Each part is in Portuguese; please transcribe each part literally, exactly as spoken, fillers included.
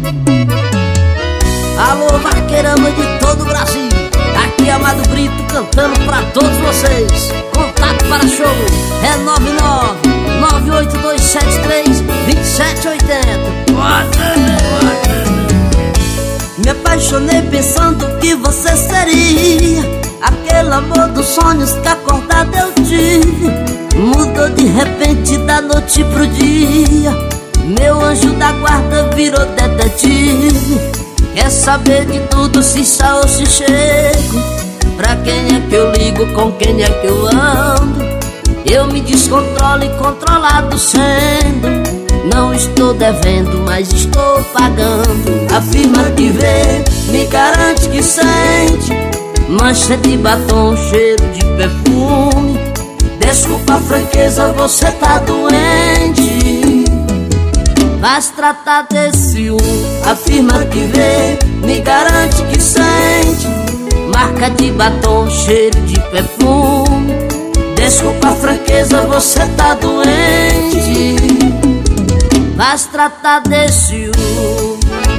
Alô, vaqueirama de todo o Brasil, aqui é Amado Brito cantando pra todos vocês. Contato para show é nove nove nove oito dois sete três dois sete oito zero. Me apaixonei pensando que você seria aquele amor dos sonhos que acordado eu tive. Mudou de repente da noite pro dia, meu anjo da guarda virou detetive. Quer saber de tudo, se está ou se chego. Pra quem é que eu ligo, com quem é que eu ando? Eu me descontrolo e controlado sendo. Não estou devendo, mas estou pagando. Afirma que vê, me garante que sente mancha de batom, cheiro de perfume. Desculpa a franqueza, você tá doente. Mas tratar desse um. Afirma que vê, me garante que sente marca de batom, cheiro de perfume. Desculpa a franqueza, você tá doente. Mas tratar desse um.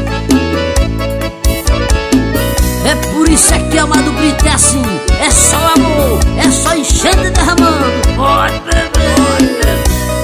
É por isso é que Amado Brito é assim. É só amor, é só enchendo e derramando. Pode beber, pode beber.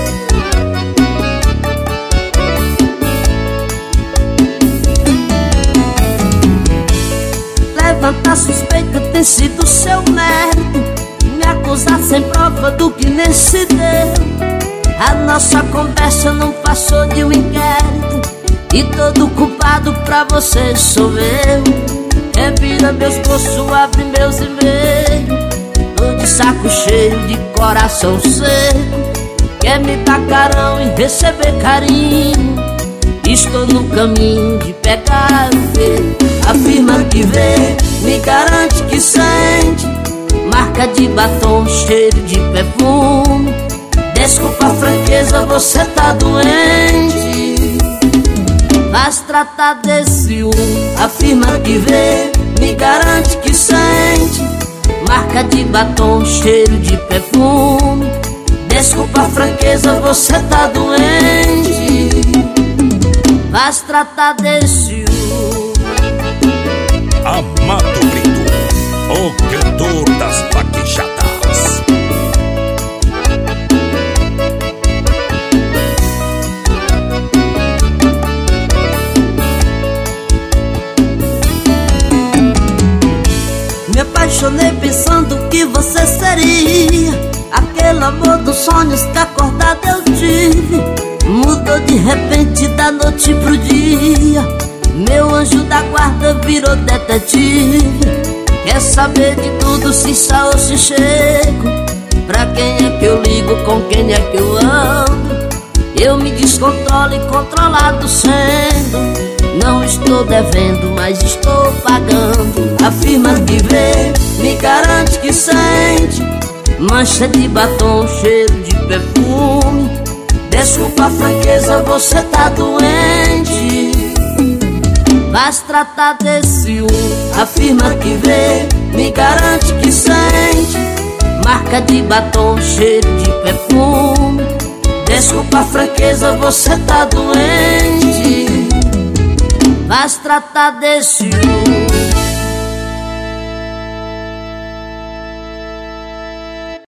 Levantar suspeita tem sido seu mérito. Me acusar sem prova do que nem se deu. A nossa conversa não passou de um inquérito, e todo culpado pra você sou eu. Revira meus bolsos, abre meus e-mails. Tô de saco cheio, de coração seco. Quer me dar carão e receber carinho. Estou no caminho de pegar o ver. Afirma que vê, me garante que sente marca de batom, cheiro de perfume. Desculpa a franqueza, você tá doente. Mas tratar desse um. Afirma que vê, me garante que sente marca de batom, cheiro de perfume. Desculpa a franqueza, você tá doente. Mas tratar desse um. Amado Brito, o cantor das vaquejadas. Me apaixonei pensando que você seria aquele amor dos sonhos que acordado eu tive. Mudou de repente da noite pro dia, meu anjo da guarda virou detetive. Quer saber de tudo, se está ou se chego. Pra quem é que eu ligo, com quem é que eu ando? Eu me descontrolo e controlado sendo. Não estou devendo, mas estou pagando. Afirma que vê, me garante que sente mancha de batom, cheiro de perfume. Desculpa a franqueza, você tá doente. Mas tratar desse um. Afirma que vê, me garante que sente marca de batom, cheiro de perfume. Desculpa a franqueza, você tá doente. Mas tratar desse um.